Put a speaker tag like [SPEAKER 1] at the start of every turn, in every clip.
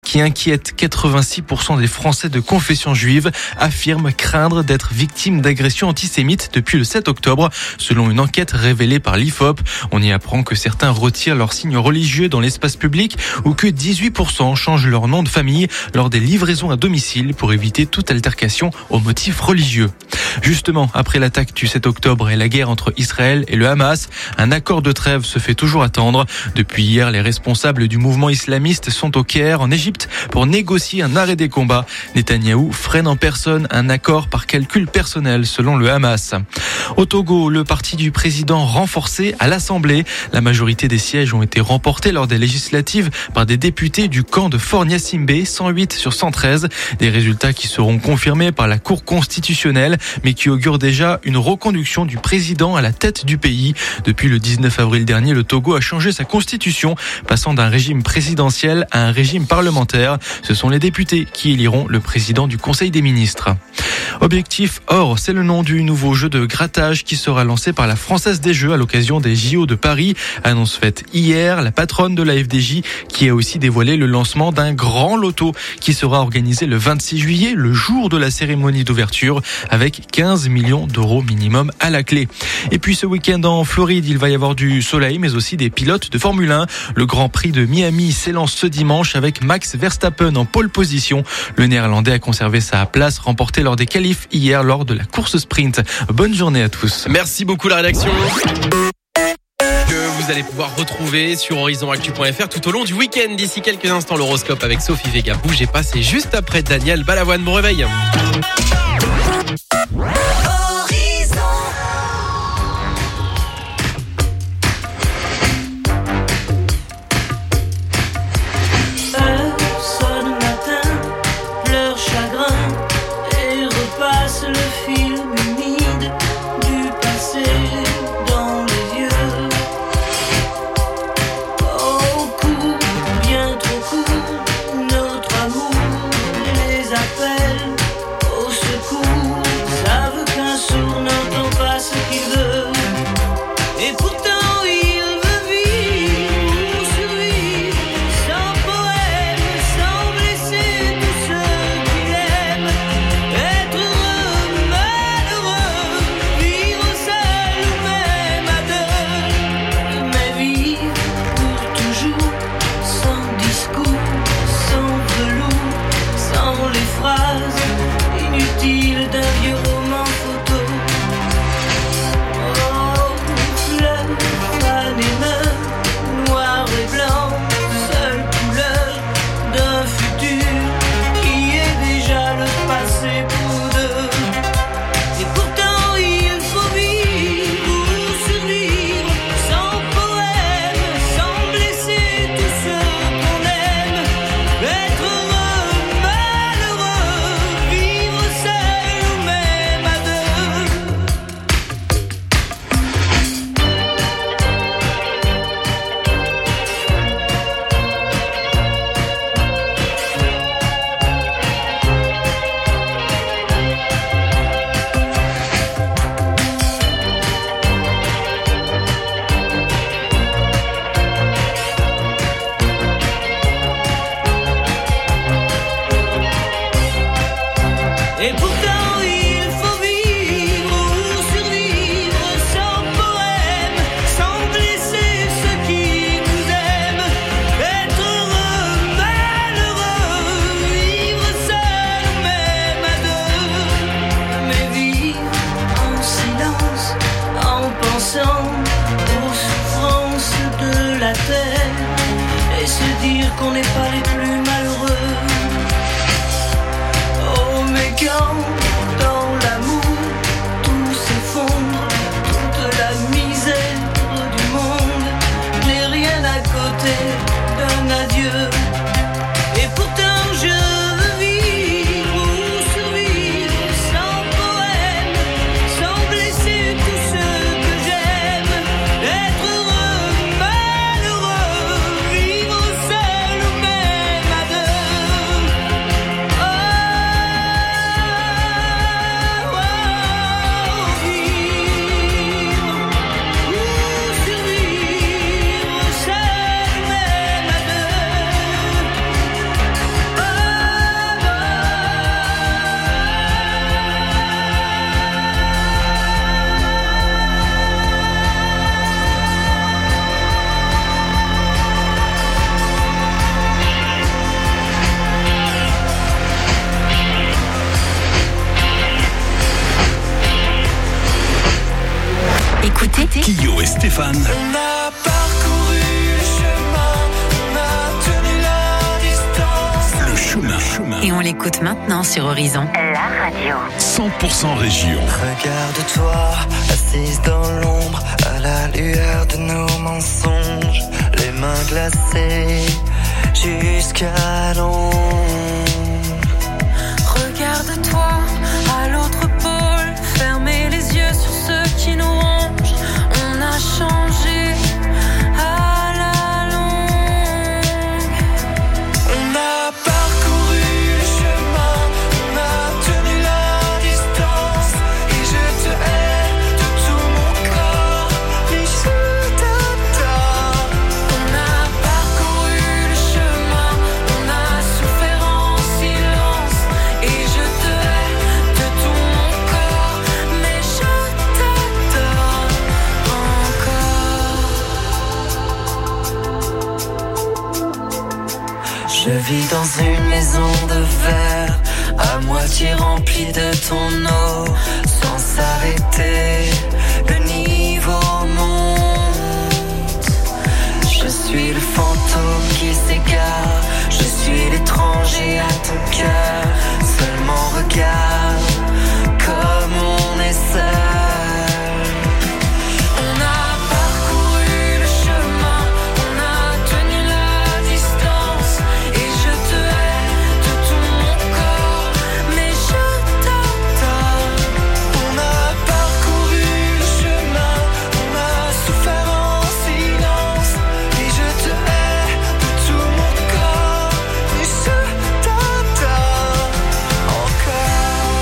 [SPEAKER 1] qui inquiète 86% des Français de confession juive, affirment craindre d'être victimes d'agressions antisémites depuis le 7 octobre, selon une enquête révélée par l'IFOP. On y apprend que certains retirent leurs signes religieux dans l'espace public ou que 18% changent leur nom de famille lors des livraisons à domicile pour éviter toute altercation au motif religieux. Justement, après l'attaque du 7 octobre et la guerre entre Israël et le Hamas, un accord de trêve se fait toujours attendre. Depuis hier, les responsables du mouvement islamiste sont au Caire, en Égypte, pour négocier un arrêt des combats. Netanyahou freine en personne un accord par calcul personnel, selon le Hamas. Au Togo, le parti du président renforcé à l'Assemblée. La majorité des sièges ont été remportés lors des législatives par des députés du camp de Fort Gnassingbé, 108 sur 113. Des résultats qui seront confirmés par la Cour constitutionnelle, mais qui augurent déjà une reconduction du président à la tête du pays. Depuis le 19 avril dernier, le Togo a changé sa constitution, passant d'un régime présidentiel à un régime parlementaire. Ce sont les députés qui éliront le président du Conseil des ministres. Objectif Or, c'est le nom du nouveau jeu de grattage qui sera lancé par la Française des Jeux à l'occasion des JO de Paris. Annonce faite hier, la patronne de la FDJ qui a aussi dévoilé le lancement d'un grand loto qui sera organisé le 26 juillet, le jour de la cérémonie d'ouverture, avec 15 millions d'euros minimum à la clé. Et puis ce week-end en Floride, il va y avoir du soleil, mais aussi des pilotes de Formule 1. Le Grand Prix de Miami s'élance ce dimanche avec Max Verstappen en pole position. Le Néerlandais a conservé sa place remportée lors des qualifs hier lors de la course sprint. Bonne journée à tous.
[SPEAKER 2] Merci beaucoup la rédaction. Que vous allez pouvoir retrouver sur horizonactu.fr tout au long du week-end. D'ici quelques instants, l'horoscope avec Sophie Vega. Bougez pas, c'est juste après Daniel Balavoine. Bon réveil.
[SPEAKER 3] Et pourtant il faut vivre ou survivre sans poème, sans blesser ceux qui nous aiment, être heureux, malheureux, vivre seul ou même à deux, mais vivre en silence, en pensant aux souffrances de la terre, et se dire qu'on n'est pas les plus malheureux. Oh mais quand
[SPEAKER 4] Stéphane.
[SPEAKER 3] On a parcouru le chemin, on a tenu la distance.
[SPEAKER 4] Le chemin.
[SPEAKER 5] Et on l'écoute maintenant sur Horizon. La radio.
[SPEAKER 4] 100% région.
[SPEAKER 3] Regarde-toi, assise dans l'ombre, à la lueur de nos mensonges, les mains glacées jusqu'à l'ombre.
[SPEAKER 6] Regarde-toi à l'autre pôle, fermez les yeux sur ceux qui nous rongent. On a changé à la longue.
[SPEAKER 3] On a parcouru le chemin, on a tenu la distance. Et je te hais de tout mon corps, mais je t'attends. On a parcouru le chemin, on a souffert en silence. Et je te hais de tout mon corps, mais je t'attends encore. Je vis dans une maison de verre, à moitié remplie de ton eau, sans s'arrêter, le niveau monte. Je suis le fantôme qui s'égare, je suis l'étranger à ton cœur. Seulement regarde comme on est seul. On a parcouru le chemin, on a tenu la distance. Et je te hais de tout mon corps, mais je t'attends. On a parcouru le chemin, on a souffert en silence. Et je te hais de tout mon corps, mais je t'attends encore.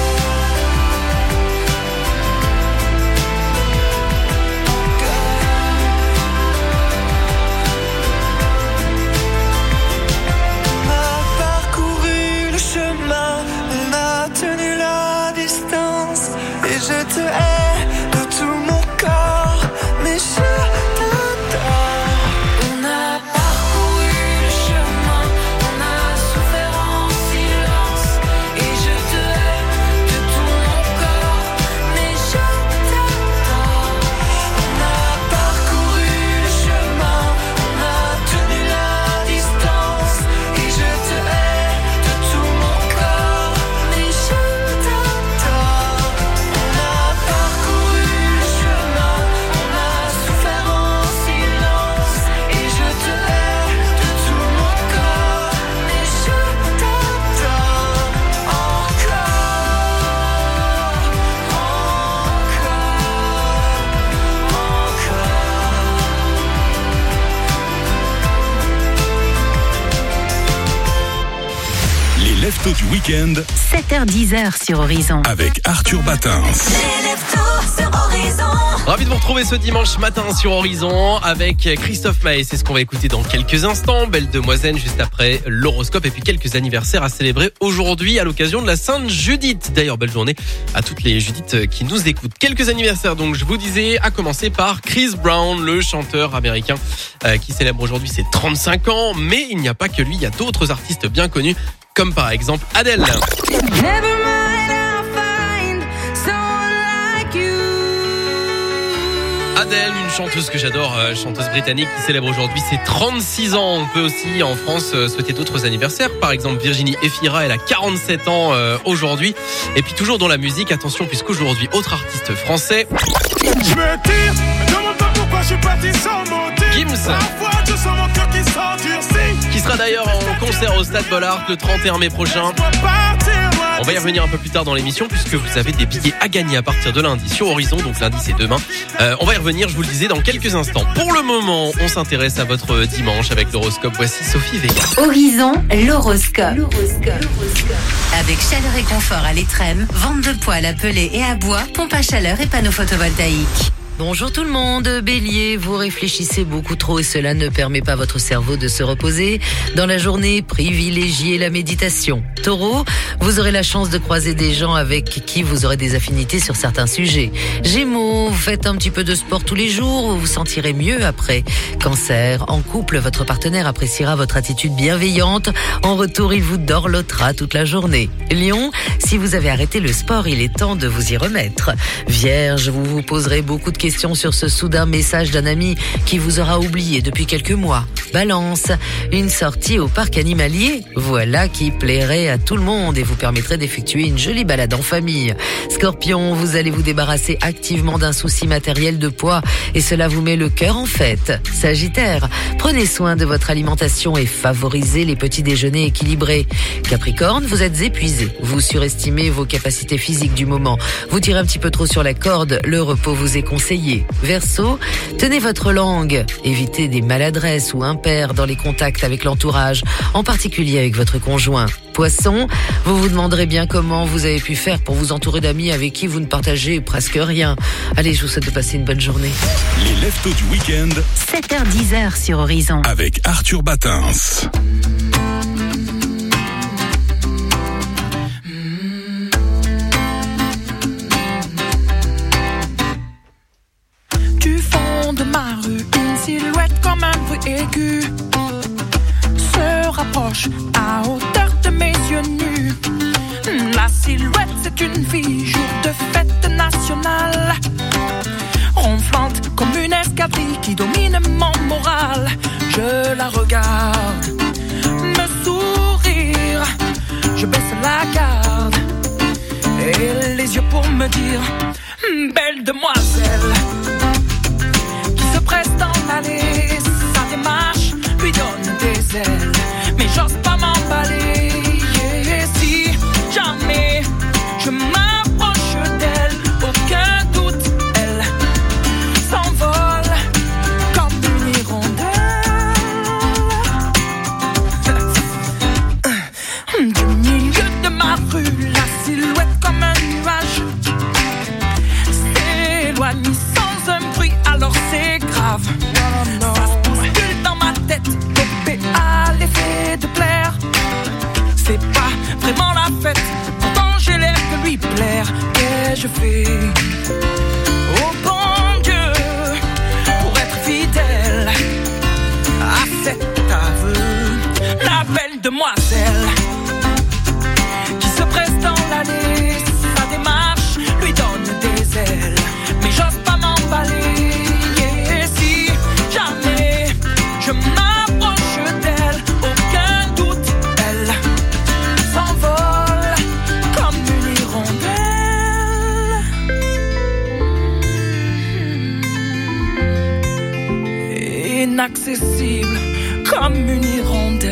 [SPEAKER 3] On a parcouru le chemin, on a tenu la distance. Et je te hais de tout mon corps, mais je t'attends. On a parcouru le chemin, on a souffert en silence. Et je te hais de tout mon corps, mais je t'attends. On a parcouru le chemin, on a tenu la distance. Et je te hais de tout mon corps, mais je t'attends. On a parcouru le chemin, on a souffert en silence. Et je te hais de tout mon corps, mais je t'attends encore.
[SPEAKER 4] Les leftos du week-end
[SPEAKER 5] 7h-10h sur Horizon.
[SPEAKER 4] avec Arthur Batins.
[SPEAKER 2] Ravi de vous retrouver ce dimanche matin sur Horizon avec Christophe Maé. C'est ce qu'on va écouter dans quelques instants. Belle demoiselle juste après l'horoscope et puis quelques anniversaires à célébrer aujourd'hui à l'occasion de la Sainte Judith. D'ailleurs, belle journée à toutes les Judith qui nous écoutent. Quelques anniversaires donc, je vous disais, à commencer par Chris Brown, le chanteur américain qui célèbre aujourd'hui ses 35 ans. Mais il n'y a pas que lui, il y a d'autres artistes bien connus comme par exemple Adele. Adele, une chanteuse que j'adore, chanteuse britannique qui célèbre aujourd'hui ses 36 ans. On peut aussi en France souhaiter d'autres anniversaires. Par exemple, Virginie Efira, elle a 47 ans aujourd'hui. Et puis toujours dans la musique, attention puisqu'aujourd'hui, autre artiste français.
[SPEAKER 7] Je me tire, me demande pas pourquoi je suis parti sans motif.
[SPEAKER 2] Gims.
[SPEAKER 7] Parfois je sens mon cœur qui s'endurcit.
[SPEAKER 2] Qui sera d'ailleurs en concert au Stade Bollaert le 31 mai prochain. On va y revenir un peu plus tard dans l'émission puisque vous avez des billets à gagner à partir de lundi sur Horizon. Donc lundi c'est demain. On va y revenir, je vous le disais, dans quelques instants. Pour le moment, on s'intéresse à votre dimanche avec l'horoscope. Voici Sophie Vega.
[SPEAKER 5] Horizon, l'horoscope. Avec Chaleur et Confort à l'Étrême, vente de poêles à peler et à bois, pompe à chaleur et panneaux photovoltaïques.
[SPEAKER 8] Bonjour tout le monde, Bélier, vous réfléchissez beaucoup trop et cela ne permet pas à votre cerveau de se reposer. Dans la journée, privilégiez la méditation. Taureau, vous aurez la chance de croiser des gens avec qui vous aurez des affinités sur certains sujets. Gémeaux, vous faites un petit peu de sport tous les jours, vous vous sentirez mieux après. Cancer, en couple, votre partenaire appréciera votre attitude bienveillante. En retour, il vous dorlotera toute la journée. Lion, si vous avez arrêté le sport, il est temps de vous y remettre. Vierge, vous vous poserez beaucoup de questions question sur ce soudain message d'un ami qui vous aura oublié depuis quelques mois. Balance, une sortie au parc animalier, voilà qui plairait à tout le monde et vous permettrait d'effectuer une jolie balade en famille. Scorpion, vous allez vous débarrasser activement d'un souci matériel de poids et cela vous met le cœur en fête. Sagittaire, prenez soin de votre alimentation et favorisez les petits déjeuners équilibrés. Capricorne, vous êtes épuisé, vous surestimez vos capacités physiques du moment, vous tirez un petit peu trop sur la corde, le repos vous est conseillé. Verseau, tenez votre langue, évitez des maladresses ou impairs dans les contacts avec l'entourage, en particulier avec votre conjoint. Poisson, vous vous demanderez bien comment vous avez pu faire pour vous entourer d'amis avec qui vous ne partagez presque rien. Allez, je vous souhaite de passer une bonne journée.
[SPEAKER 4] Les leftos du week-end.
[SPEAKER 5] 7h-10h sur Horizon.
[SPEAKER 4] Avec Arthur Batins.
[SPEAKER 7] Du fond de ma rue, une silhouette comme un bruit aigu se rapproche à hauteur de mes yeux nus. La silhouette, c'est une fille, jour de fête nationale, ronflante comme une escadrille qui domine mon moral. Je la regarde, me sourire, je baisse la garde et les yeux pour me dire: belle demoiselle, qui se presse dans l'allée, sa démarche lui donne des ailes, mais j'ose pas m'emballer. Et si jamais je m'approche d'elle, aucun doute, elle s'envole comme une hirondelle. Du milieu de ma rue, la silhouette comme un nuage s'éloigne sans un bruit, alors c'est grave. Ça se bouscule dans ma tête, dopé à l'effet de plaire. C'est pas vraiment la fête, pourtant j'ai l'air de lui plaire. Qu'ai-je fait, oh bon Dieu, pour être fidèle à cet aveu? La belle demoiselle qui se presse dans l'allée, sa démarche lui donne des ailes, mais j'ose pas m'emballer. Et si jamais je m'approche d'elle, aucun doute, elle s'envole comme une hirondelle, inaccessible comme une hirondelle.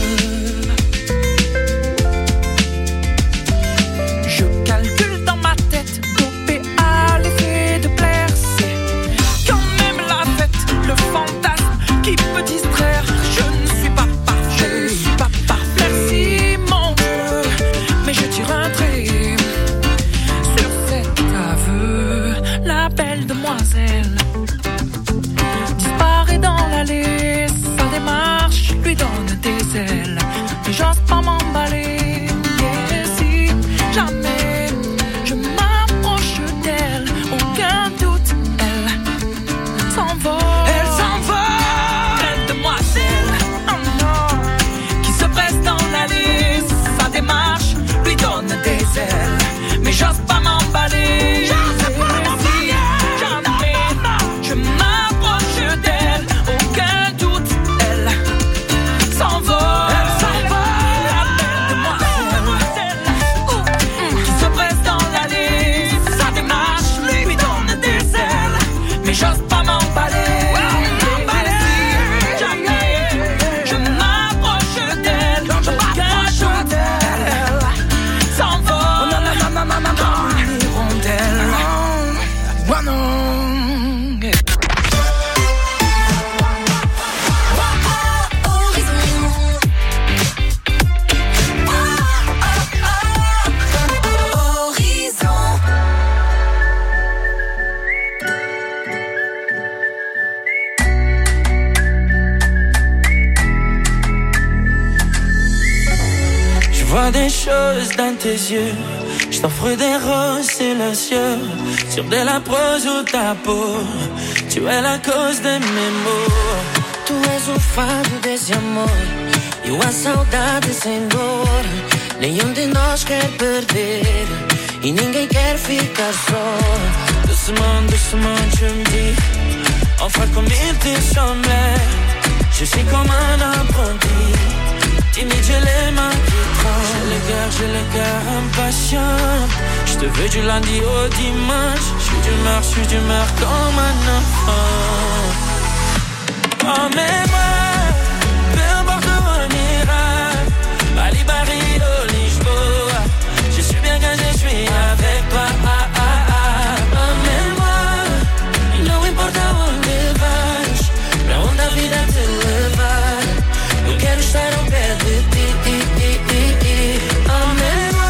[SPEAKER 7] Je calcule dans ma tête, dopé à l'effet de plaire. C'est quand même la fête, le fantasme qui peut distraire. Je ne suis pas parfait, je ne suis pas parfait. Merci mon Dieu, mais je tire un trait sur cet aveu. La belle demoiselle disparaît dans l'allée, sa démarche lui donne des ailes, mais j'ose pas m'emballer. Et si jamais je m'approche d'elle, aucun doute, elle s'envole. Elle s'envole, belle demoiselle, oh non, qui se presse dans l'allée, sa démarche lui donne des ailes, mais j'ose pas m'emballer. Je m'approche d'elle, aucun doute, elle s'envole. Elle s'envole, la belle demoiselle qui se presse dans l'allée, sa démarche lui donne des ailes, mais j'ose pas m'emballer. Jamais je m'approche d'elle, aucun doute, elle s'envole comme une hirondelle. Oh non.
[SPEAKER 3] Je vois des choses dans tes yeux, je t'offre des roses silencieux sur de la prose ou ta peau. Tu es la cause de mes maux. Tu és o fado desse amor e a saudade sem dor. Nenhum de nós quer perder e ninguém quer ficar só. Tu Doucement, doucement, tu me dis, on fera comme il dit jamais. Je suis comme un apprenti, timide, j'ai les mains qui tremblent. J'ai le cœur impatient. Je te veux du lundi au dimanche. Je suis d'humeur comme un enfant. Emmène-moi, peu importe où on ira. Bali, Barrio, Lisboa. Je suis bien quand je suis avec toi. Emmène-moi, não importa onde vais. Pra onde a vida te levar. Eu quero estar ao pé de ti. Emmène-moi,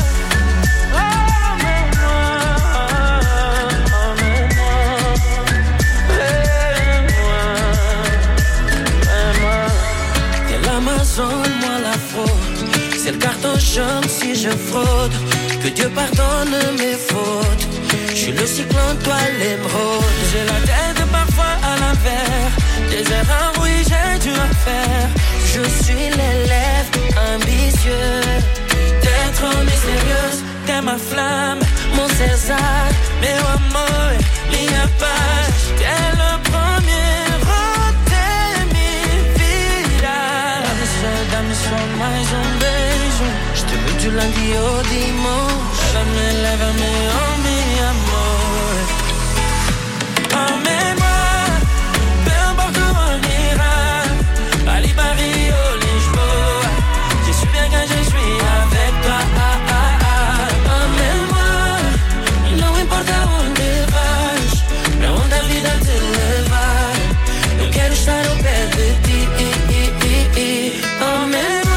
[SPEAKER 3] t'es l'Amazone, moi la fraude. C'est le carton jaune si je fraude. Que Dieu pardonne mes fautes. Je suis le cyclone, toi l'émeraude. J'ai la tête parfois à l'envers. Des erreurs, oui, j'ai dû en faire. Je suis l'élève ambitieux. T'es trop mystérieuse, t'es ma flamme, mon César, meu amor, minha paz. T'es le premier de minha vida. Dá-me só mais beijo. Je te veux du lundi au dimanche. Lève-me, oh mi amor. Emmène-moi, peu importe où on ira. Bali, Barrio, Lisboa. Je suis bien quand je suis avec toi. Emmène-moi, não importa onde vais. Pra onde a vida te levar. Eu quero estar ao pé de ti. Emmène-moi.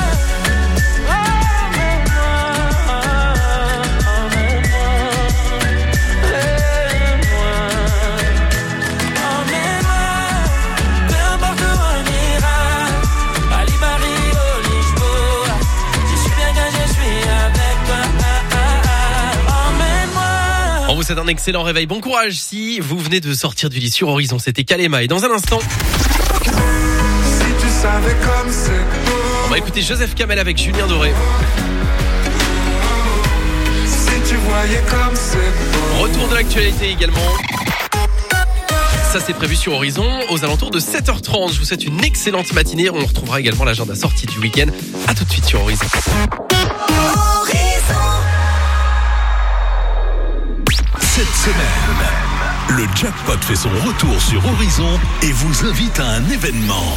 [SPEAKER 2] C'est un excellent réveil. Bon courage si vous venez de sortir du lit sur Horizon. C'était Kalema. Et dans un instant,
[SPEAKER 3] Si tu savais comme c'est beau.
[SPEAKER 2] on va écouter Joseph Kamel avec Julien Doré.
[SPEAKER 3] Si tu voyais comme c'est beau.
[SPEAKER 2] Retour de l'actualité également. Ça c'est prévu sur Horizon aux alentours de 7h30. Je vous souhaite une excellente matinée. On retrouvera également l'agenda sortie du week-end. À tout de suite sur Horizon.
[SPEAKER 4] Cette semaine, le jackpot fait son retour sur Horizon et vous invite à un événement.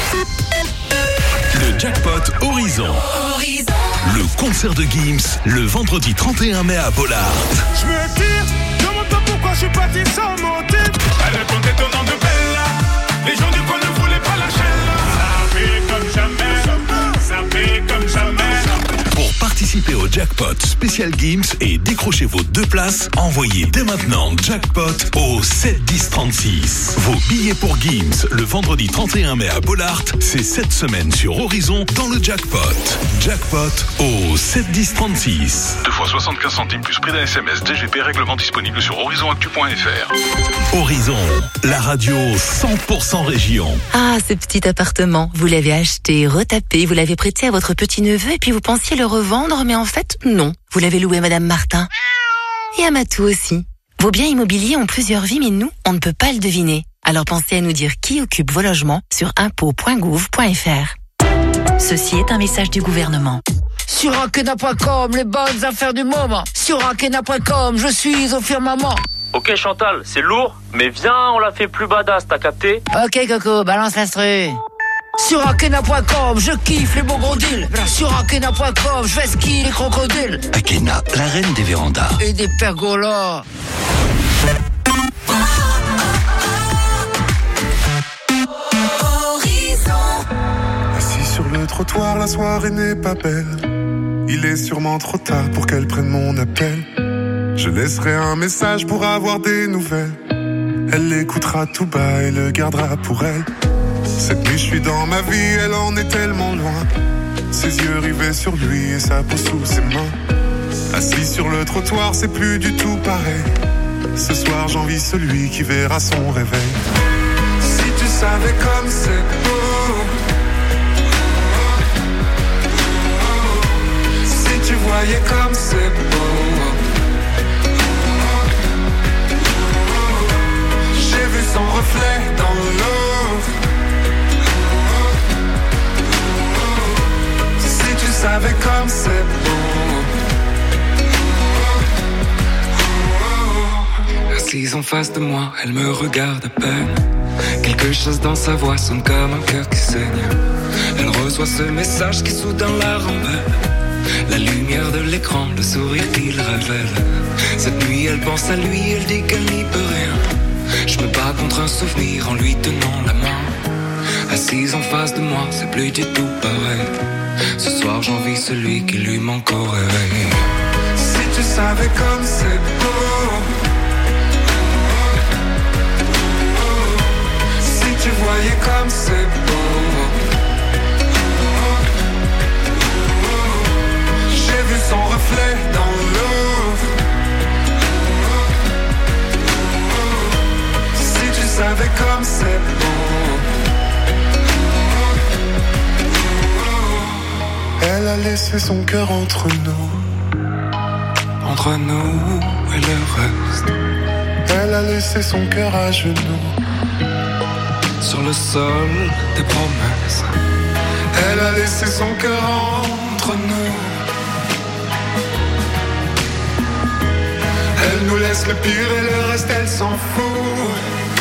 [SPEAKER 4] Le jackpot Horizon. Le concert de Gims, le vendredi 31 mai à Bollard.
[SPEAKER 9] Je me tire, demande-toi pourquoi je suis parti sans motif. Elle répond étonnant de Bella. Les gens du coin ne voulaient pas lâcher là. Ça fait comme jamais, ça fait comme jamais.
[SPEAKER 4] Pour participer au jackpot spécial Gims et décrocher vos 2 places, envoyez dès maintenant jackpot au 7 10 36. Vos billets pour Gims le vendredi 31 mai à Bollard, c'est cette semaine sur Horizon dans le jackpot. Jackpot au 7 10 36.
[SPEAKER 10] 2 fois 75 centimes plus prix d'un SMS DGP, règlement disponible sur horizonactu.fr.
[SPEAKER 4] Horizon, la radio 100% région.
[SPEAKER 11] Ah, ce petit appartement, vous l'avez acheté, retapé, vous l'avez prêté à votre petit-neveu et puis vous pensiez le revendre, mais en fait, non. Vous l'avez loué à Madame Martin. Et à Matou aussi. Vos biens immobiliers ont plusieurs vies, mais nous, on ne peut pas le deviner. Alors pensez à nous dire qui occupe vos logements sur impôts.gouv.fr. Ceci est un message du gouvernement.
[SPEAKER 12] Sur Ankena.com, les bonnes affaires du moment. Sur Ankena.com, je suis au firmament.
[SPEAKER 13] Ok Chantal, c'est lourd, mais viens, on la fait plus badass, t'as capté?
[SPEAKER 12] Ok Coco, balance l'instru. Sur Ankena.com, je kiffe les beaux gros deals. Sur Ankena.com, je vais skier les crocodiles.
[SPEAKER 14] Ankena, la reine des vérandas.
[SPEAKER 12] Et des pergolas.
[SPEAKER 15] Assis sur le trottoir, la soirée n'est pas belle. Il est sûrement trop tard pour qu'elle prenne mon appel. Je laisserai un message pour avoir des nouvelles. Elle l'écoutera tout bas et le gardera pour elle. Cette nuit je suis dans ma vie, elle en est tellement loin. Ses yeux rivés sur lui et sa peau sous ses mains. Assis sur le trottoir, c'est plus du tout pareil. Ce soir j'envie celui qui verra son réveil. Si tu savais comme c'est beau. Si tu voyais comme c'est beau.
[SPEAKER 3] reflet dans l'eau. Si tu savais comme c'est beau. Assise en face de moi, elle me regarde à peine. Quelque chose dans sa voix sonne comme un cœur qui saigne. Elle reçoit ce message qui soudain la rembelle. La lumière de l'écran, le sourire qu'il révèle. Cette nuit elle pense à lui, elle dit qu'elle n'y peut rien. Je me bats contre un souvenir en lui tenant la main. Assise en face de moi, c'est plus du tout pareil. Ce soir j'envie celui qui lui manque au réveil. Si tu savais comme c'est beau. Si tu voyais comme c'est beau. J'ai vu son reflet dans l'eau. Si tu savais comme c'est beau. Elle a laissé son cœur entre nous et le reste. Elle a laissé son cœur à genoux sur le sol des promesses. Elle a laissé son cœur entre nous. Elle nous laisse le pire et le reste elle s'en fout.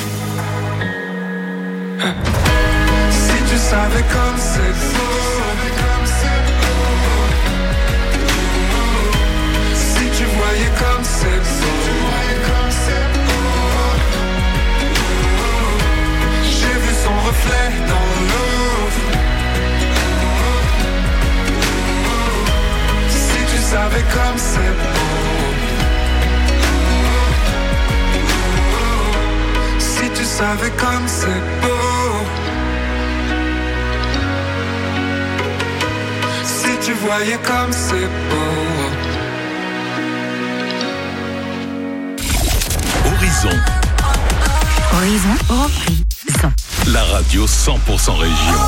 [SPEAKER 3] Si tu savais comme c'est beau. Si tu voyais comme c'est beau. J'ai vu son reflet dans l'eau. Si tu savais comme c'est beau. Si tu savais comme c'est beau. Si tu voyais comme c'est beau.
[SPEAKER 4] Horizon.
[SPEAKER 5] Horizon.
[SPEAKER 4] La radio 100% région.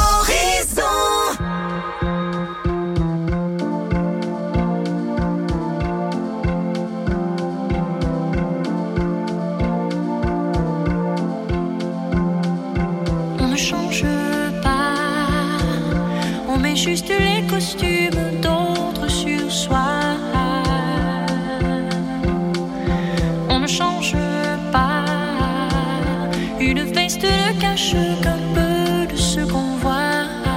[SPEAKER 6] On ne change pas, on met juste les costumes d'autres sur soi. On ne change pas, une veste ne cache qu'un peu de ce qu'on voit.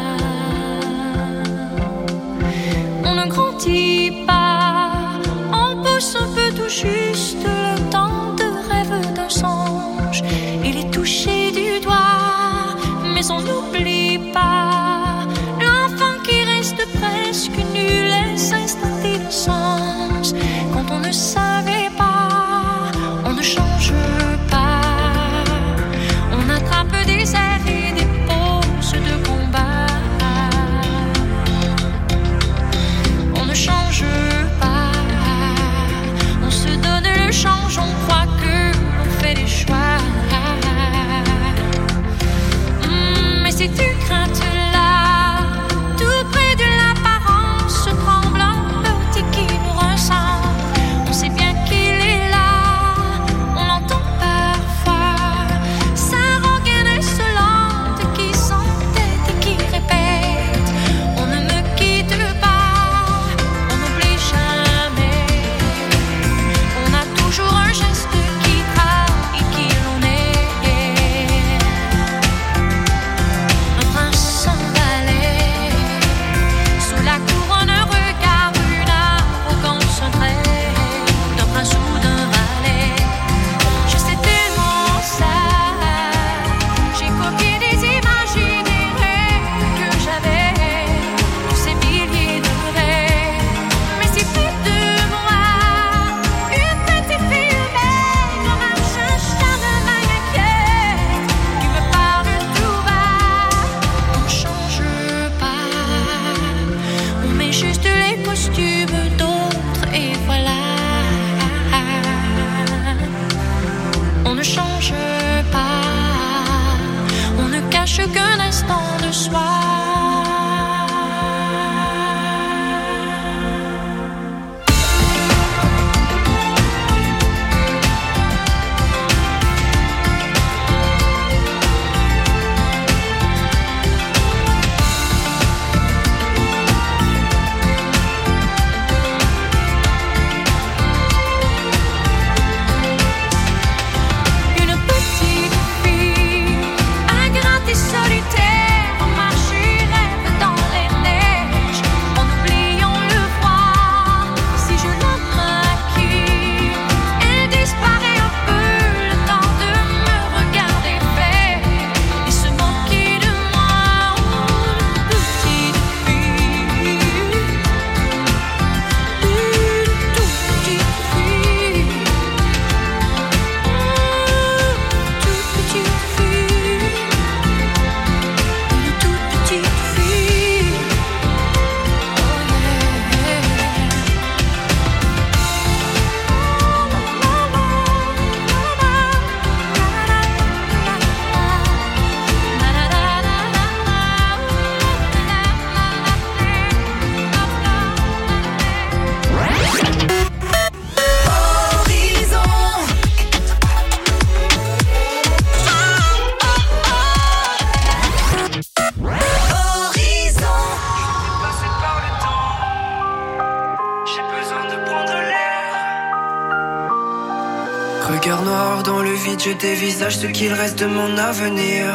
[SPEAKER 3] Regard noir dans le vide, je dévisage ce qu'il reste de mon avenir.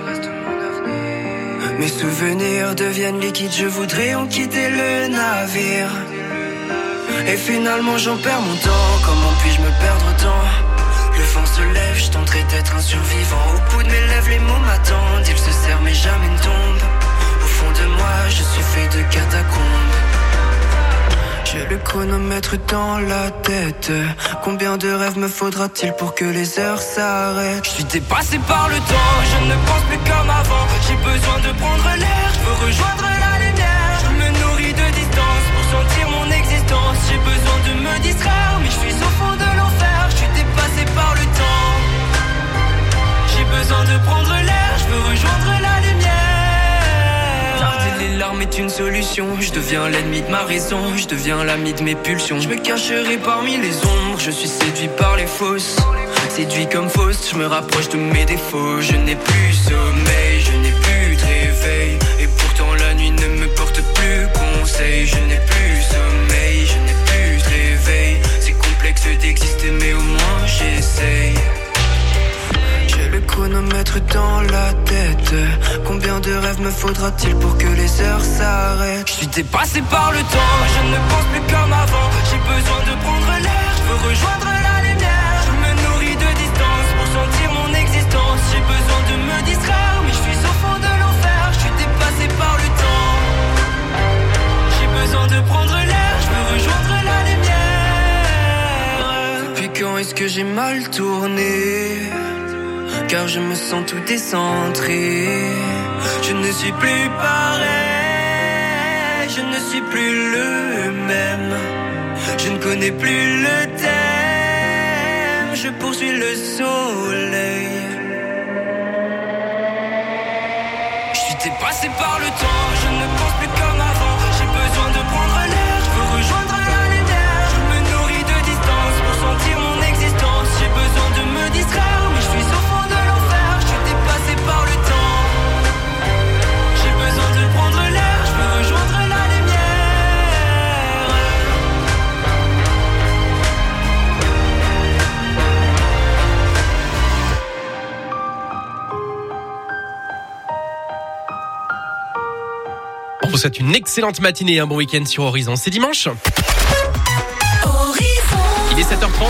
[SPEAKER 3] Mes souvenirs deviennent liquides, je voudrais en quitter le navire. Et finalement j'en perds mon temps, comment puis-je me perdre autant? Le vent se lève, je tenterai d'être un survivant. Au bout de mes lèvres, les mots m'attendent. Ils se serrent mais jamais ne tombent. Au fond de moi, je suis fait de catacombes. J'ai le chronomètre dans la tête. Combien de rêves me faudra-t-il pour que les heures s'arrêtent? Je suis dépassé par le temps, je ne pense plus comme avant. J'ai besoin de prendre l'air, je veux rejoindre la lumière. Je me nourris de distance pour sentir mon existence. J'ai besoin de me distraire, mais je suis au fond de l'enfer. Je suis dépassé par le temps. J'ai besoin de prendre l'air, je veux rejoindre la lumière. Garder les larmes est une solution. Je deviens l'ennemi de ma raison, je deviens l'ami de mes pulsions. Je me cacherai parmi les ombres, je suis séduit par les fausses. Séduit comme fausse, je me rapproche de mes défauts. Je n'ai plus sommeil, je n'ai plus de réveil. Et pourtant la nuit ne me porte plus conseil. Je n'ai plus sommeil, je n'ai plus de réveil. C'est complexe d'exister mais au moins j'essaye. J'ai le chronomètre dans la tête. Combien de rêves me faudra-t-il pour que les heures s'arrêtent? Je suis dépassé par le temps, je ne pense plus comme avant. J'ai besoin de prendre l'air, je veux rejoindre la lumière. Je me nourris de distance pour sentir mon existence. J'ai besoin de me distraire, mais je suis au fond de l'enfer. Je suis dépassé par le temps. J'ai besoin de prendre l'air, je veux rejoindre la lumière. Depuis quand est-ce que j'ai mal tourné? Car je me sens tout décentré. Je ne suis plus pareil, je ne suis plus le même. Je ne connais plus le thème, je poursuis le soleil. Je suis dépassé par le temps, je ne pense plus comme avant. J'ai besoin de prendre l'air, je veux rejoindre la lumière. Je me nourris de distance pour sentir mon existence. J'ai besoin de me distraire, mais je suis au fond de l'enfer. Je suis dépassé par le temps. J'ai besoin de prendre l'air, je veux rejoindre la
[SPEAKER 2] On vous souhaite une excellente matinée et un bon week-end sur Horizon. C'est dimanche. Il est 7h30.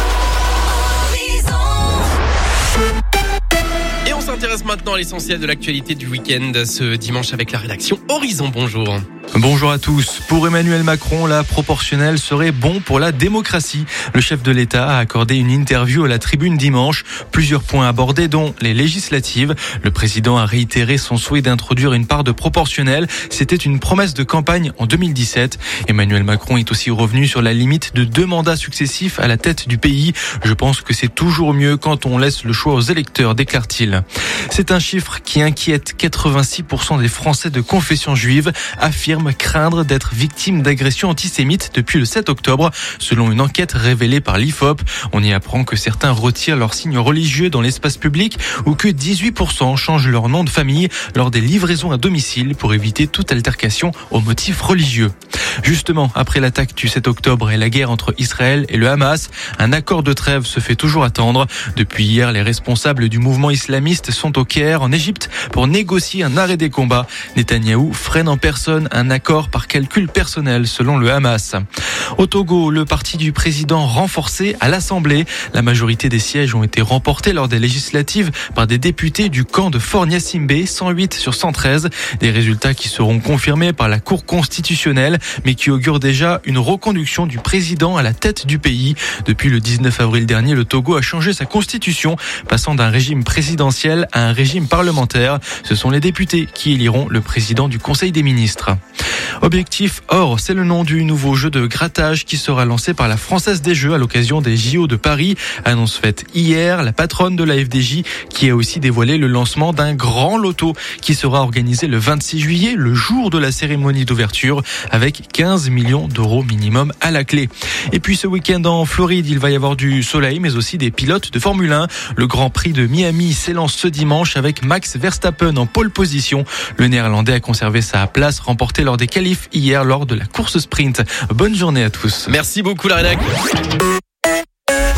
[SPEAKER 2] Et on s'intéresse maintenant à l'essentiel de l'actualité du week-end ce dimanche avec la rédaction Horizon. Bonjour.
[SPEAKER 1] Bonjour à tous. Pour Emmanuel Macron, la proportionnelle serait bon pour la démocratie. Le chef de l'État a accordé une interview à la Tribune dimanche. Plusieurs points abordés, dont les législatives. Le président a réitéré son souhait d'introduire une part de proportionnelle. C'était une promesse de campagne en 2017. Emmanuel Macron est aussi revenu sur la limite de 2 mandats successifs à la tête du pays. Je pense que c'est toujours mieux quand on laisse le choix aux électeurs, déclare-t-il. C'est un chiffre qui inquiète. 86% des Français de confession juive affirment craindre d'être victimes d'agressions antisémites depuis le 7 octobre, selon une enquête révélée par l'IFOP. On y apprend que certains retirent leurs signes religieux dans l'espace public ou que 18% changent leur nom de famille lors des livraisons à domicile pour éviter toute altercation aux motifs religieux. Justement, après l'attaque du 7 octobre et la guerre entre Israël et le Hamas, un accord de trêve se fait toujours attendre. Depuis hier, les responsables du mouvement islamiste sont au Caire, en Égypte, pour négocier un arrêt des combats. Netanyahou freine en personne un accord par calcul personnel, selon le Hamas. Au Togo, le parti du président renforcé à l'Assemblée. La majorité des sièges ont été remportés lors des législatives par des députés du camp de Fort Gnassingbé, 108 sur 113. Des résultats qui seront confirmés par la Cour constitutionnelle, mais qui augurent déjà une reconduction du président à la tête du pays. Depuis le 19 avril dernier, le Togo a changé sa constitution, passant d'un régime présidentiel à un régime parlementaire. Ce sont les députés qui éliront le président du Conseil des ministres. Objectif Or, c'est le nom du nouveau jeu de grattage qui sera lancé par la Française des Jeux à l'occasion des JO de Paris. Annonce faite hier, la patronne de la FDJ qui a aussi dévoilé le lancement d'un grand loto qui sera organisé le 26 juillet, le jour de la cérémonie d'ouverture, avec 15 millions d'euros minimum à la clé. Et puis ce week-end en Floride, il va y avoir du soleil, mais aussi des pilotes de Formule 1. Le Grand Prix de Miami s'élance ce dimanche avec Max Verstappen en pole position. Le Néerlandais a conservé sa place remportée lors des qualifs hier lors de la course sprint. Bonne journée à tous.
[SPEAKER 2] Merci beaucoup la rédac.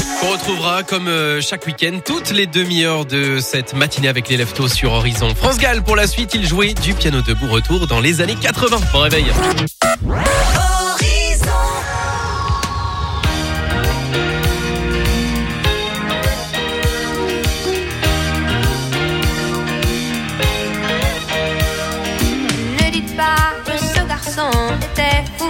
[SPEAKER 2] retrouvera comme chaque week-end toutes les demi-heures de cette matinée avec les Leftos sur Horizon. France Gall pour la suite, il jouait du piano debout, retour dans les années 80. Bon réveil.
[SPEAKER 16] Ne dites pas que ce garçon était fou,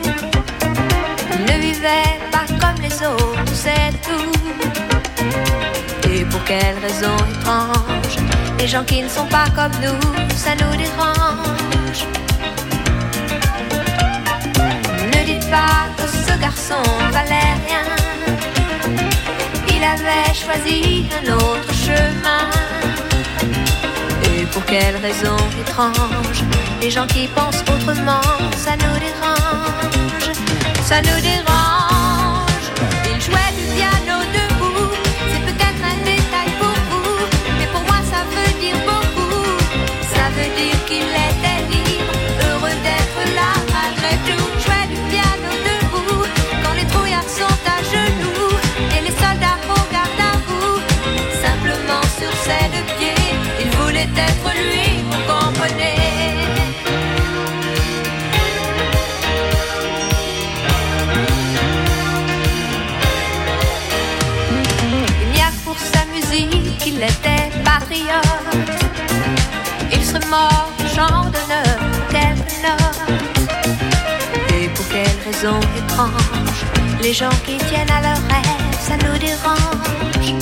[SPEAKER 16] ne vivait pas comme les autres, c'est tout. Et pour quelle raison étrange, les gens qui ne sont pas comme nous, ça nous dérange. Ne dites pas que ce garçon valait rien, il avait choisi un autre chemin. Et pour quelle raison étrange, les gens qui pensent autrement, ça nous dérange, ça nous dérange. Il jouait du piano debout, c'est peut-être un détail pour vous, mais pour moi ça veut dire beaucoup. Ça veut dire qu'il était libre, heureux d'être là malgré tout. Jouait du piano debout, quand les trouillards sont à genoux, et les soldats au garde à vous. Simplement sur ses deux pieds, il voulait être lui, vous comprenez. Il était patriote, il serait mort du champ d'honneur, quelques notes. Et pour quelle raison étrange, les gens qui tiennent à leurs rêves, ça nous dérange.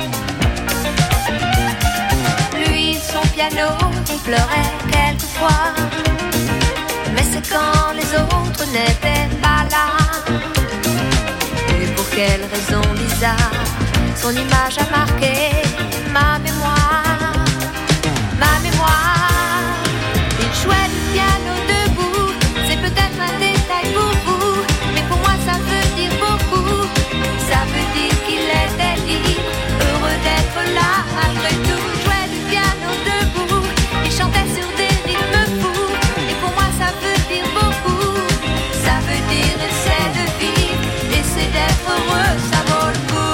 [SPEAKER 16] Lui, son piano, il pleurait quelquefois, mais c'est quand les autres n'étaient pas là. Et pour quelle raison bizarre, son image a marqué ma mémoire, ma mémoire. Il jouait du piano debout, c'est peut-être un détail pour vous, mais pour moi ça veut dire beaucoup. Ça veut dire qu'il était libre, heureux d'être là malgré tout. Il jouait du piano debout, il chantait sur des rythmes fous, et pour moi ça veut dire beaucoup. Ça veut dire essaie de vivre, essaie d'être heureux, ça vaut le coup.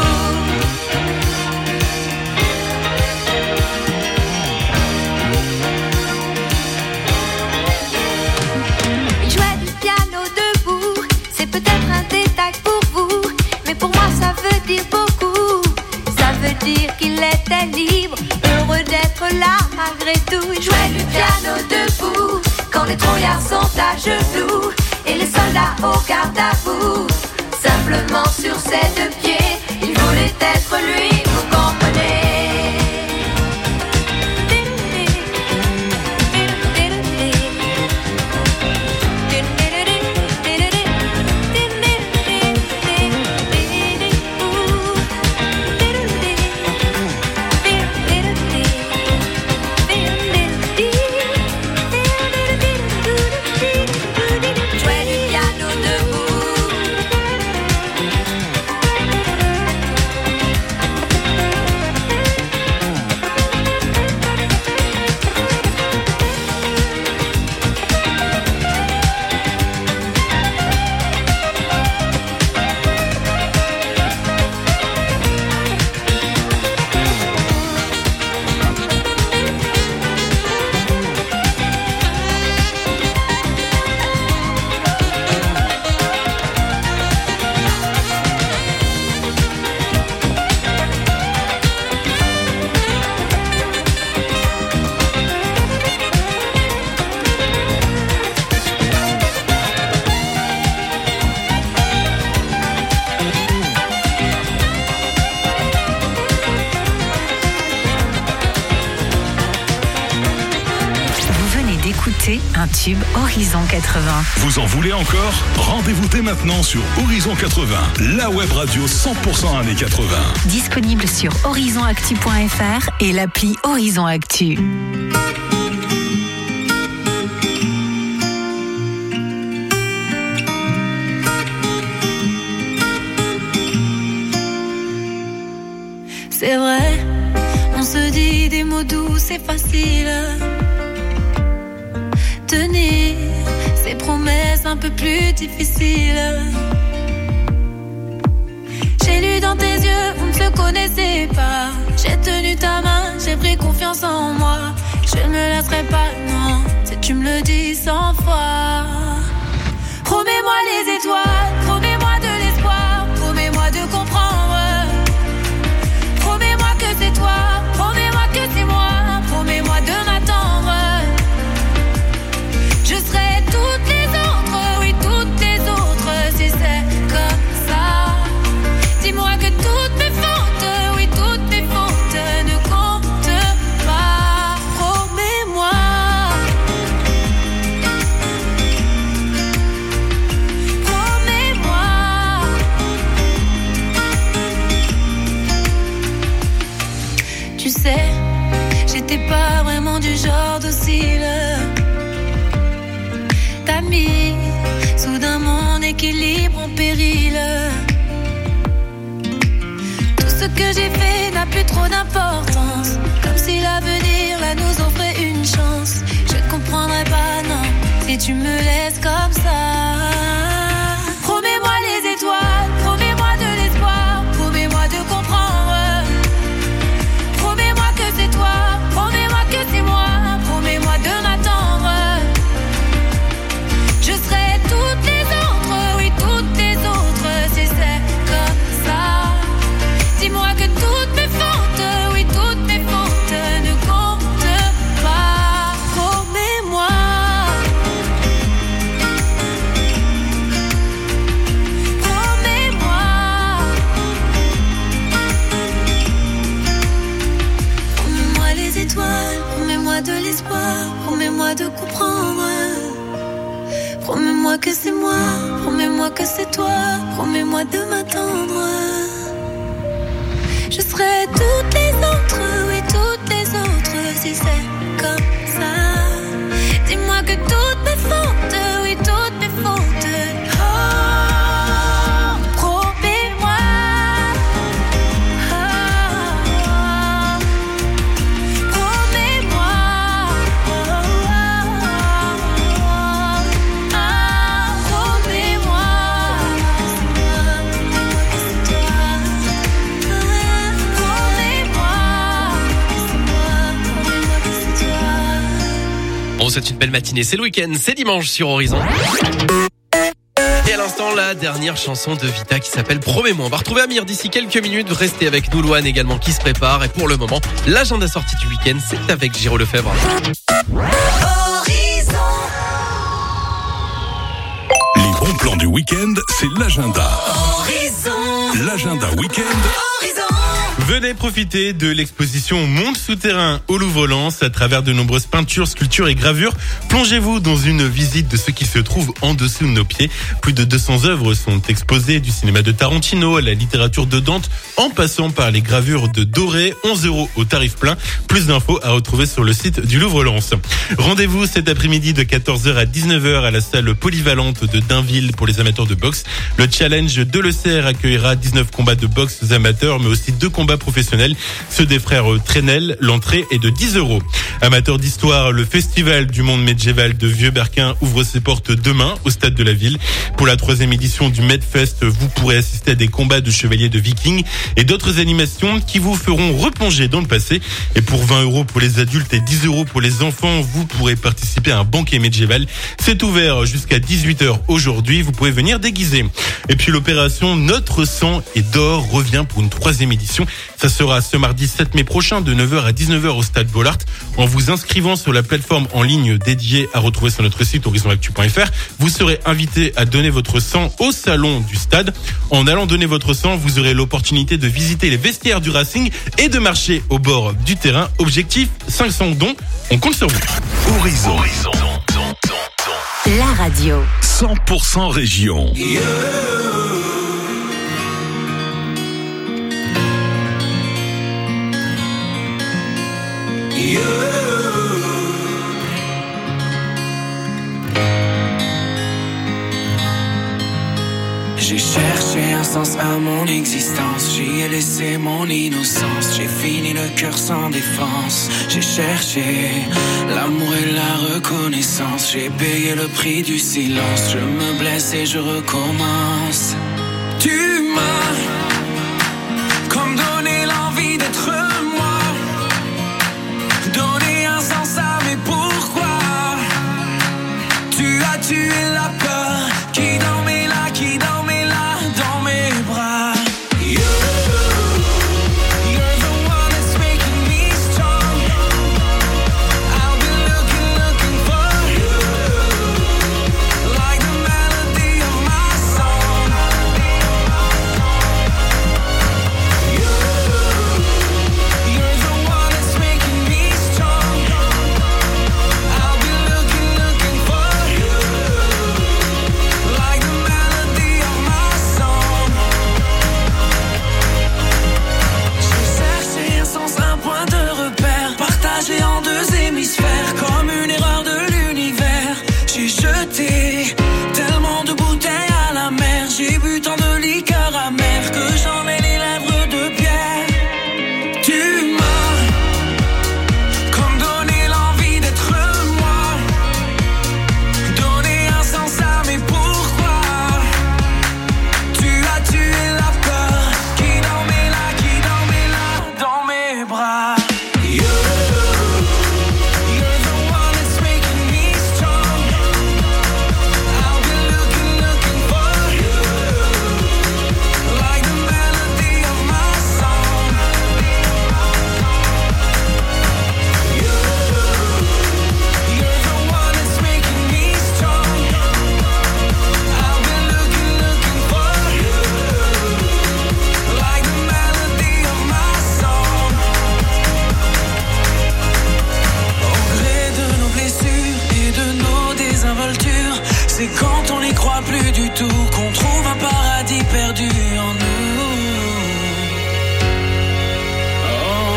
[SPEAKER 16] Dire beaucoup, ça veut dire qu'il était libre, heureux d'être là malgré tout. Il jouait du piano debout, quand les trouillards sont à genoux, et les soldats au garde à vous. Simplement sur ses deux pieds, il voulait être lui, vous comprenez.
[SPEAKER 17] Un tube Horizon 80.
[SPEAKER 4] Vous en voulez encore? Rendez-vous dès maintenant sur Horizon 80, la web radio 100% années 80.
[SPEAKER 17] Disponible sur horizonactu.fr et l'appli Horizon Actu.
[SPEAKER 6] C'est vrai, on se dit des mots doux, c'est facile. Tenir ses promesses un peu plus difficiles. J'ai lu dans tes yeux, vous ne se connaissez pas. J'ai tenu ta main, j'ai pris confiance en moi. Je ne me laisserai pas, non, si tu me le dis 100 fois. Promets-moi les étoiles, promets-moi de l'espoir, promets-moi de comprendre. Promets-moi que c'est toi, promets-moi que c'est moi, promets-moi de m'attendre. Je serai toutes les autres, oui toutes les autres, si c'est comme ça. Dis-moi que toutes mes fautes, oui toutes mes fautes ne comptent pas. Promets-moi. Promets-moi. Tu sais, j'étais pas vraiment du genre docile. T'as mis soudain mon équilibre en péril. Tout ce que j'ai fait n'a plus trop d'importance. Comme si l'avenir là nous offrait une chance. Je ne comprendrais pas, non, si tu me laisses comme ça. Promets-moi les étoiles, promets-moi de l'espoir, promets-moi de comprendre. Promets-moi que c'est toi, promets-moi que c'est moi, promets-moi de m'attendre. Je serai toutes les autres, oui toutes les autres, si c'est comme ça. Dis-moi que toutes mes fautes, oui toutes mes fautes ne comptent pas. Promets-moi. Promets-moi. Promets-moi les étoiles, promets-moi de l'espoir, promets-moi de comprendre. Promets-moi que c'est moi, promets-moi que c'est toi, promets-moi de m'attendre. Je serai toutes les autres, oui toutes les autres, si c'est comme ça. Dis-moi que toutes mes fautes, oui toutes mes fautes. Oh, promets-moi. Oh, promets-moi. Oh, promets-moi.
[SPEAKER 2] On vous souhaite une belle matinée, c'est le week-end, c'est dimanche sur Horizon. Et à l'instant, la dernière chanson de Vita qui s'appelle Promets-moi. On va retrouver Amir d'ici quelques minutes. Restez avec nous, Louane également qui se prépare. Et pour le moment, l'agenda sortie du week-end, c'est avec Giro Lefebvre.
[SPEAKER 4] Les bons plans du week-end, c'est l'agenda. L'agenda week-end.
[SPEAKER 18] Venez profiter de l'exposition Monde Souterrain au Louvre-Lens à travers de nombreuses peintures, sculptures et gravures. Plongez-vous dans une visite de ce qui se trouve en dessous de nos pieds. Plus de 200 œuvres sont exposées, du cinéma de Tarantino à la littérature de Dante, en passant par les gravures de Doré. 11 € au tarif plein. Plus d'infos à retrouver sur le site du Louvre-Lens. Rendez-vous cet après-midi de 14h à 19h à la salle polyvalente de Dainville pour les amateurs de boxe. Le challenge de l'ECR accueillera 19 combats de boxe amateurs, mais aussi 2 combats professionnels, ceux des frères Trenel. L'entrée est de 10 €. Amateurs d'histoire, le festival du monde médiéval de Vieux-Berquin ouvre ses portes demain au stade de la ville. Pour la 3e édition du Medfest, vous pourrez assister à des combats de chevaliers de vikings et d'autres animations qui vous feront replonger dans le passé. Et pour 20 € pour les adultes et 10 € pour les enfants, vous pourrez participer à un banquet médiéval. C'est ouvert jusqu'à 18h aujourd'hui. Vous pouvez venir déguiser. Et puis l'opération Notre sang et d'or revient pour une 3e édition. Ça sera ce mardi 7 mai prochain de 9h à 19h au stade Bollaert. En vous inscrivant sur la plateforme en ligne dédiée à retrouver sur notre site horizonactu.fr, vous serez invité à donner votre sang au salon du stade. En allant donner votre sang, vous aurez l'opportunité de visiter les vestiaires du Racing et de marcher au bord du terrain. Objectif 500 dons. On compte sur vous.
[SPEAKER 4] Horizon.
[SPEAKER 17] La radio.
[SPEAKER 4] 100% région.
[SPEAKER 3] J'ai cherché un sens à mon existence, j'y ai laissé mon innocence, j'ai fini le cœur sans défense. J'ai cherché l'amour et la reconnaissance, j'ai payé le prix du silence, je me blesse et je recommence. Tu m'as Comme donner l'envie d'être moi, donner un sens à mes pourquoi. Tu as tué la peur qui dormait là, dans mes bras. You're the one that's making me strong. I'll be looking for you, like the melody of my song. You're the one that's making me strong. I'll be looking for you, like the melody of my song. J'ai cherché un sens, un point de repère, partagé en deux hémisphères, comme une erreur de l'univers. J'ai jeté tellement de bouteilles à la mer, j'ai bu tant de liqueur amère que j'en ai les lèvres de pierre. Tu m'as comme donné l'envie d'être moi, donné un sens à mes pourquoi. Tu as tué la peur qui dormait là, dans mes bras. You're the one that's making me strong. I'll be looking for you, like the melody of my song. You're the one that's making me strong. I'll be looking for you, like the melody of my song. Au gré de nos blessures et de nos désinvoltures, c'est quand on n'y croit plus du tout qu'on trouve un paradis perdu en nous. Oh,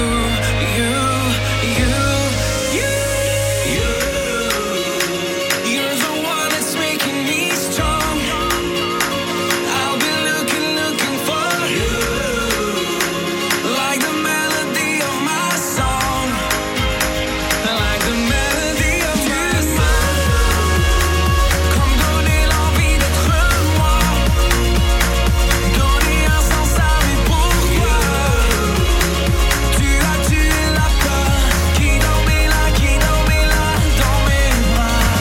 [SPEAKER 3] you're the one that's making me strong. I'll be looking for you, like the melody of my song, like the melody of my song. Comme donner l'envie d'être moi, donner un sens à mes pourquoi. Tu as tué la peur qui dormait là, dans mes bras.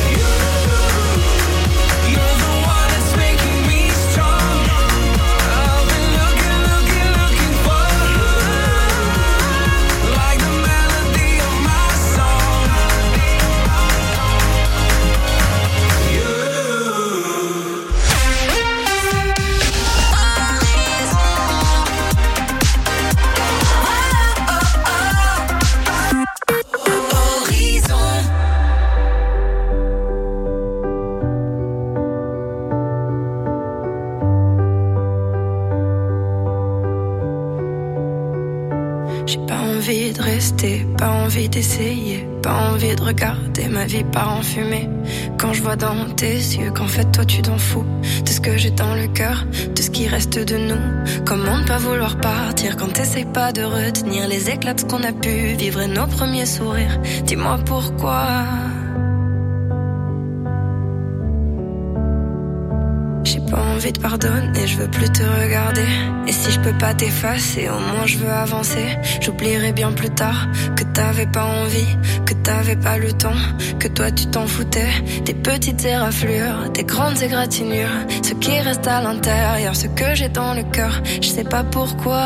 [SPEAKER 3] You're the one that's making me strong. I'll be looking for you, like the melody of my song. Horizon.
[SPEAKER 6] J'ai pas envie de rester, pas envie d'essayer, pas envie de regarder ma vie part en fumée. Quand je vois dans tes yeux qu'en fait toi tu t'en fous de ce que j'ai dans le cœur, de ce qui reste de nous. Comment ne pas vouloir partir quand t'essayes pas de retenir les éclats de ce qu'on a pu vivre et nos premiers sourires. Dis-moi pourquoi. J'ai pas envie de pardonner, je veux plus te regarder. Et si je peux pas t'effacer, au moins je veux avancer. J'oublierai bien plus tard que t'avais pas envie, que t'avais pas le temps, que toi tu t'en foutais. Des petites éraflures, des grandes égratignures, ce qui reste à l'intérieur, ce que j'ai dans le cœur, je sais pas pourquoi.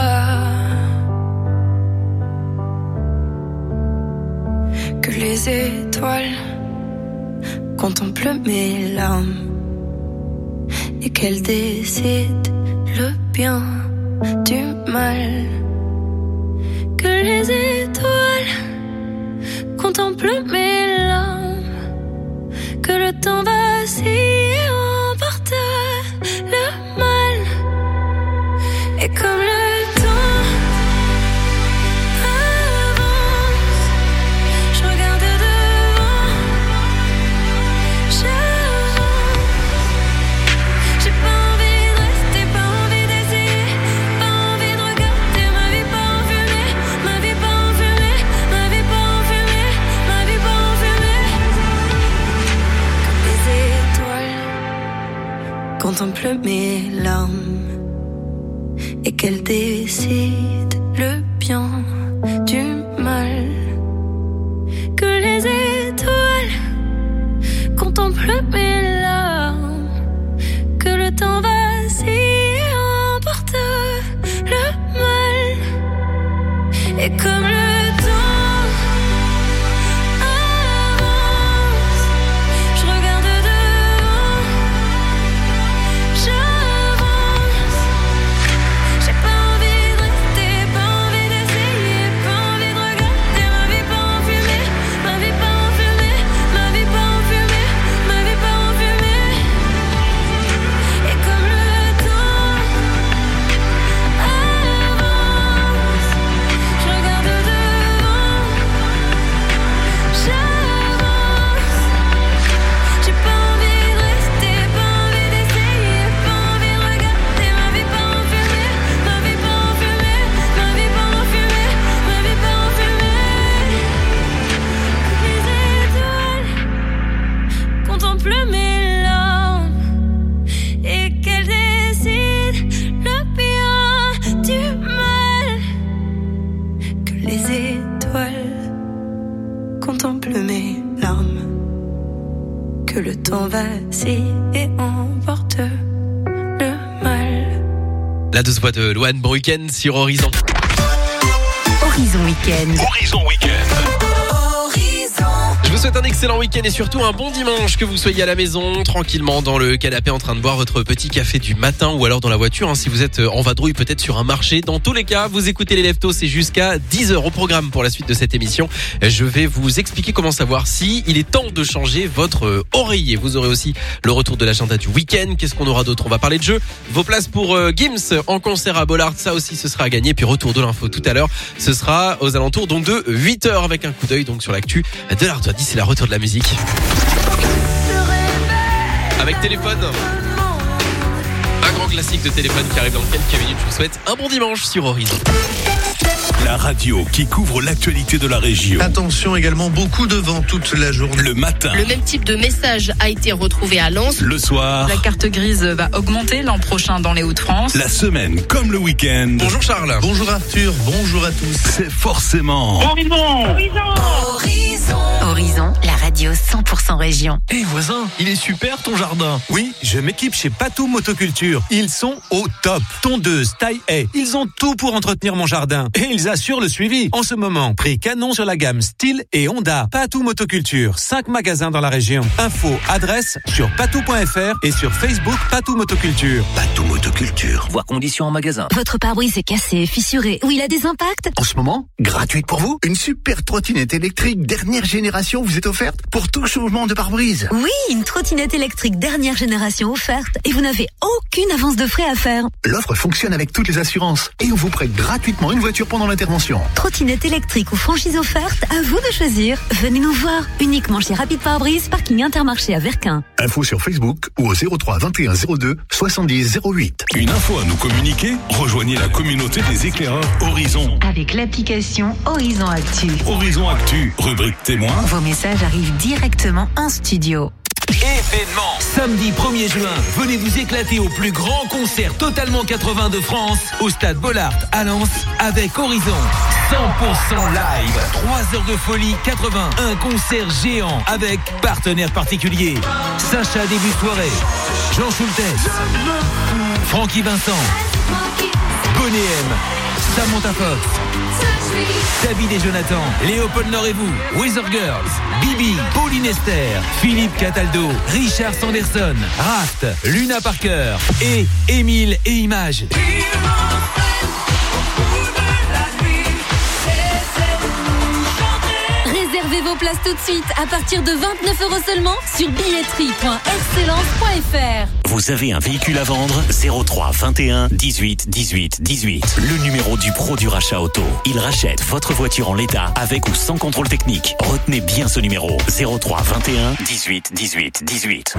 [SPEAKER 6] Que les étoiles contemplent mes larmes et qu'elle décide le bien du mal. Que les étoiles contemplent mes larmes, que le temps vacille et emporte le mal. Et comme le temps avance, je regarde devant, j'avance. J'ai pas envie de rester, pas envie d'essayer, pas envie de regarder ma vie pas en fumée, ma vie pas en fumée, ma vie pas en fumée, ma vie pas en fumée. Comme les étoiles contemplent mes larmes et qu'elle décide le bien du mal. Que les étoiles contemplent mes larmes, que le temps vacille emporte le mal, et comme le temps avance, je regarde devant, j'avance. J'ai pas envie de rester, pas envie d'essayer, pas envie de regarder ma vie pas en fumée, ma vie pas en fumée, ma vie pas en fumée, ma vie pas en fumée. Et comme le temps avance, je regarde devant, j'avance. J'ai pas envie de rester, pas envie d'essayer, pas envie de regarder ma vie pas en fumée, ma vie pas en fumée, ma vie pas en fumée, ma vie pas en fumée. Les étoiles contemplent mes larmes et qu'elles décident le bien du mal. Que les étoiles contemplent mes larmes, que le temps vacille et emporte le mal.
[SPEAKER 2] La douce voix de Loane Brucken sur Horizon.
[SPEAKER 17] Horizon Week-end.
[SPEAKER 4] Horizon Week-end.
[SPEAKER 2] Je vous souhaite un excellent week-end et surtout un bon dimanche, que vous soyez à la maison, tranquillement dans le canapé en train de boire votre petit café du matin ou alors dans la voiture, hein, si vous êtes en vadrouille peut-être sur un marché. Dans tous les cas, vous écoutez les Leftos, c'est jusqu'à 10h au programme pour la suite de cette émission. Je vais vous expliquer comment savoir si il est temps de changer votre oreiller. Vous aurez aussi le retour de l'agenda du week-end. Qu'est-ce qu'on aura d'autre? On va parler de jeux. Vos places pour Gims en concert à Bollard, ça aussi ce sera à gagner. Puis retour de l'info tout à l'heure, ce sera aux alentours donc de 8h avec un coup d'œil donc sur l'actu de l'Artois. C'est la retour de la musique. Avec Téléphone. Un grand classique de Téléphone qui arrive dans quelques minutes. Je vous souhaite un bon dimanche sur Horizon.
[SPEAKER 4] La radio qui couvre l'actualité de la région.
[SPEAKER 19] Attention également, beaucoup de vent toute la journée.
[SPEAKER 4] Le matin.
[SPEAKER 20] Le même type de message a été retrouvé à Lens.
[SPEAKER 4] Le soir.
[SPEAKER 21] La carte grise va augmenter l'an prochain dans les Hauts-de-France.
[SPEAKER 4] La semaine comme le week-end.
[SPEAKER 2] Bonjour Charles.
[SPEAKER 19] Bonjour Arthur, bonjour à tous.
[SPEAKER 4] C'est forcément
[SPEAKER 9] Horizon.
[SPEAKER 17] Horizon, la radio 100% région.
[SPEAKER 19] Hé voisin, il est super ton jardin.
[SPEAKER 22] Oui, je m'équipe chez Patou Motoculture. Ils sont au top. Tondeuse, taille-haie, ils ont tout pour entretenir mon jardin. Et ils assurent le suivi. En ce moment, prix canon sur la gamme Style et Honda. Patou Motoculture, 5 magasins dans la région. Info, adresse sur patou.fr et sur Facebook Patou Motoculture.
[SPEAKER 14] Patou Motoculture. Voir conditions en magasin.
[SPEAKER 17] Votre pare-brise est cassé, fissuré ou il a des impacts?
[SPEAKER 23] En ce moment, gratuite pour vous, une super trottinette électrique dernière génération vous est offerte pour tout changement de pare-brise.
[SPEAKER 17] Oui, une trottinette électrique dernière génération offerte et vous n'avez aucune avance de frais à faire.
[SPEAKER 23] L'offre fonctionne avec toutes les assurances et on vous prête gratuitement une voiture pendant l'intervention.
[SPEAKER 17] Trottinette électrique ou franchise offerte, à vous de choisir. Venez nous voir, uniquement chez Rapide Pare-Brise, parking Intermarché à Verquin.
[SPEAKER 23] Info sur Facebook ou au 03 21 02 70 08.
[SPEAKER 4] Une info à nous communiquer? Rejoignez la communauté des éclaireurs Horizon.
[SPEAKER 17] Avec l'application Horizon Actu.
[SPEAKER 4] Horizon Actu, rubrique témoin.
[SPEAKER 17] Vos messages arrivent directement en studio.
[SPEAKER 24] Événement. Samedi 1er juin, venez vous éclater au plus grand concert totalement 80 de France au stade Bollard à Lens avec Horizon. 100% live. 3 heures de folie 80. Un concert géant avec partenaires particuliers. Sacha début de soirée. Jean Schultes. Francky Vincent. Bonnet M. Samantha Fox. David et Jonathan, Léopold Nord et vous, Weather Girls, Bibi, Pauline Esther, Philippe Cataldo, Richard Sanderson, Raft, Luna Parker et Émile et Images.
[SPEAKER 25] Réservez vos places tout de suite à partir de 29 € seulement sur billetterie.excellence.fr.
[SPEAKER 14] Vous avez un véhicule à vendre? 03 21 18 18 18. Le numéro du pro du rachat auto. Il rachète votre voiture en l'état avec ou sans contrôle technique. Retenez bien ce numéro. 03 21 18 18 18.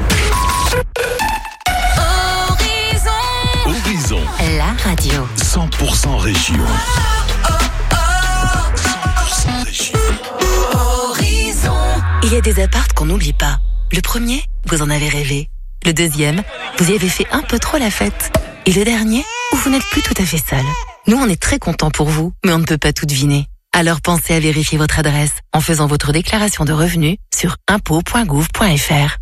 [SPEAKER 4] Horizon.
[SPEAKER 17] La radio.
[SPEAKER 4] 100% région. 100% région.
[SPEAKER 11] Il y a des appartes qu'on n'oublie pas. Le premier, vous en avez rêvé. Le deuxième, vous y avez fait un peu trop la fête. Et le dernier, où vous n'êtes plus tout à fait seul. Nous, on est très contents pour vous, mais on ne peut pas tout deviner. Alors pensez à vérifier votre adresse en faisant votre déclaration de revenus sur impôts.gouv.fr.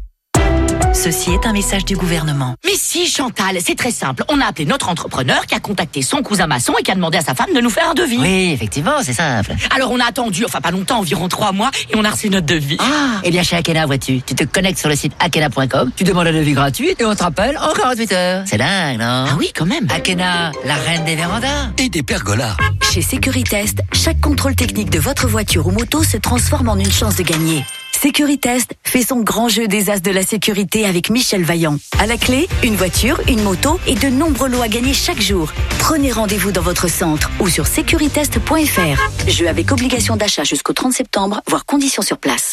[SPEAKER 7] Ceci est un message du gouvernement.
[SPEAKER 8] Mais si, Chantal, c'est très simple. On a appelé notre entrepreneur qui a contacté son cousin maçon et qui a demandé à sa femme de nous faire un devis.
[SPEAKER 7] Oui, effectivement, c'est simple.
[SPEAKER 8] Alors on a attendu, enfin pas longtemps, environ 3 mois, et on a reçu notre devis.
[SPEAKER 7] Ah, eh bien chez Akena, vois-tu, tu te connectes sur le site akena.com, tu demandes un devis gratuit et on te rappelle en 48 heures. C'est dingue, non?
[SPEAKER 8] Ah oui, quand même.
[SPEAKER 7] Akena, la reine des vérandas.
[SPEAKER 14] Et des pergolas.
[SPEAKER 17] Chez Sécuritest, chaque contrôle technique de votre voiture ou moto se transforme en une chance de gagner. Sécuritest fait son grand jeu des as de la sécurité avec Michel Vaillant. À la clé, une voiture, une moto et de nombreux lots à gagner chaque jour. Prenez rendez-vous dans votre centre ou sur securitest.fr. Jeu avec obligation d'achat jusqu'au 30 septembre, voire conditions sur place.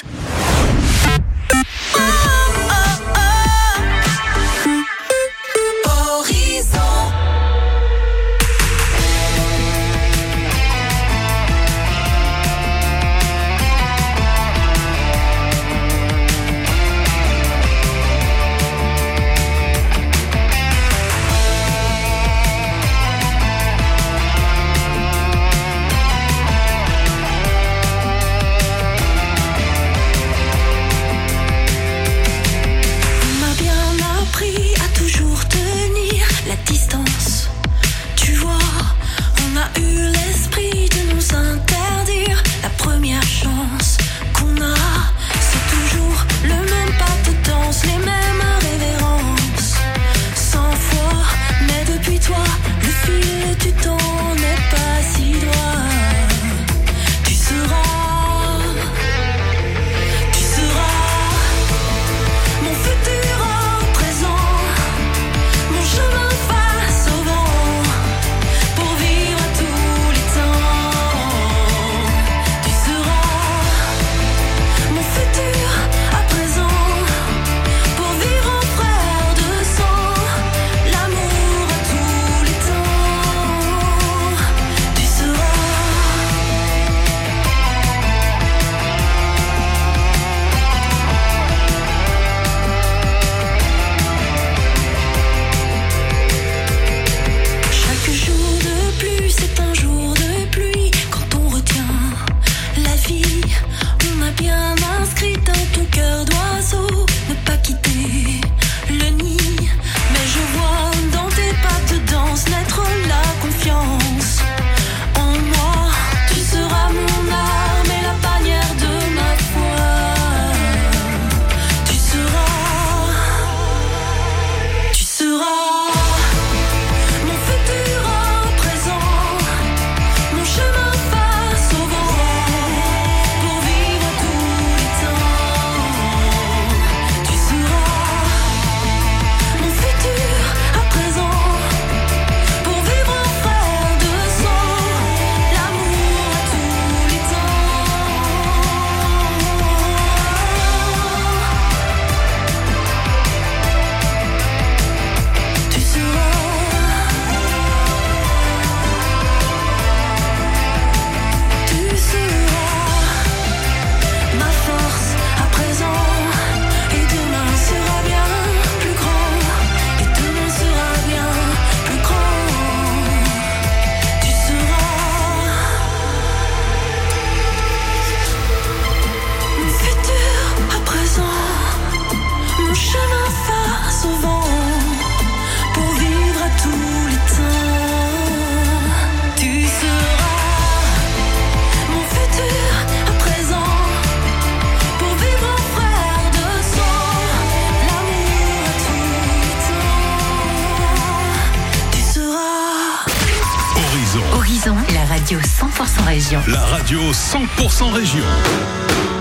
[SPEAKER 5] La radio 100% région.
[SPEAKER 4] La radio 100% région.